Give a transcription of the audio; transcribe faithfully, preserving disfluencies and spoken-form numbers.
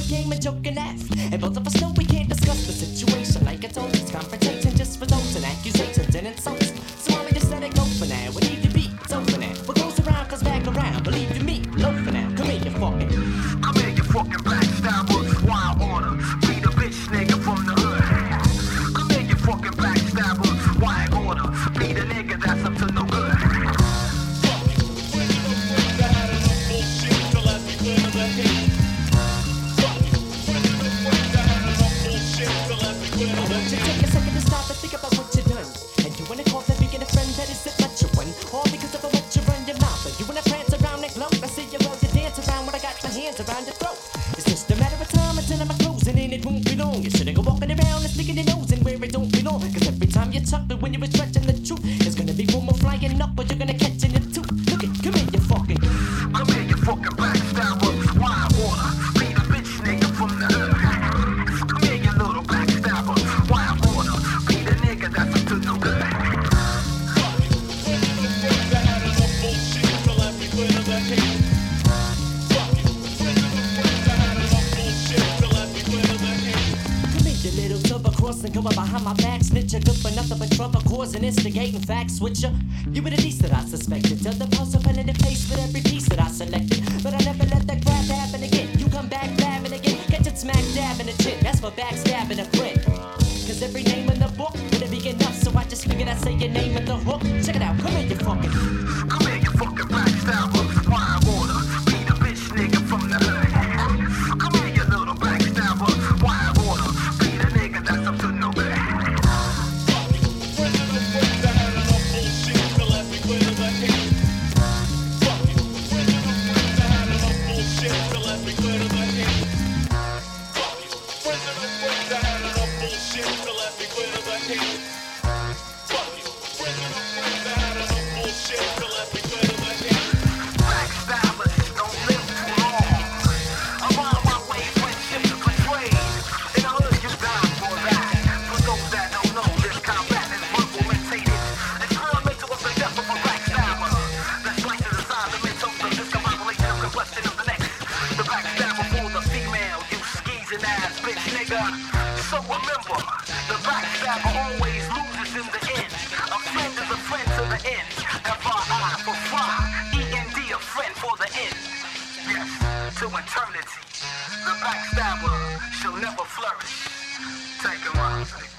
game and joke and laugh. And both of us know we can't discuss the situation. Like I told you, it's confrontation just results in accusations and insults. So why don't we just let it go for now? We leave the beat, it's over now. What goes around comes back around. Believe you me, low for now. Come here, you fucking. Come here, you fucking backstabbers. Wild order. Be the bitch nigga from the hood. Come here, you fucking backstabbers. Wild order. Be the nigga that's up to no good. Take a second to stop and think about what you done. And you wanna call that being a friend that is let you one. All because of a what you run your mouth. And you wanna prance around that globe. I see you love to dance around when I got my hands around your throat. It's just a matter of time until I'm closing and it won't be long. You shouldn't go walking around and sticking your nose in where it don't belong. Cause every time you tuck it when you were stretching the truth, there's gonna be one more flying up, but you're gonna catch in your tooth. Look it, come here, you fucking. Come here, you fucking backstabbers. Wild order. Be the bitch nigga from the hood. Come here, you little backstabber. Wild order. Be the nigga that's up to no good. You little double crossing, come up behind my back, snitch a good for nothing but trouble, causing, instigating facts, switcher. You were the least that I suspected. Till the post up in the face with every piece that I selected. But I never let that crap happen again. You come back blabbing again, catch it smack dab in the chin. That's for backstabbing a friend. Cause every name in the book wouldn't be enough, so I just figured I'd say your name in the hook. Check it out, come here, you fucking. Come here, you fucking backstabber. Wild order. Be the bitch nigga from the hood. Come here, you little backstabber. Wild order. Be the nigga that's up to no good. Backstabbers don't live too long. I'm on my way, friendship to betray. In the hood, you die for that. For those that don't know, this combat is verbal mutated. Experimental of the death of a backstabber. The slices aside the mental, the discombobulation of combustion of the neck. The backstabber for the female, you skeezing ass bitch nigga. So remember, the backstabber always loses in the end. A friend is a friend to the end. F R I for fry, E N D a friend for the end. Yes, to eternity. The backstabber shall never flourish. Take him out.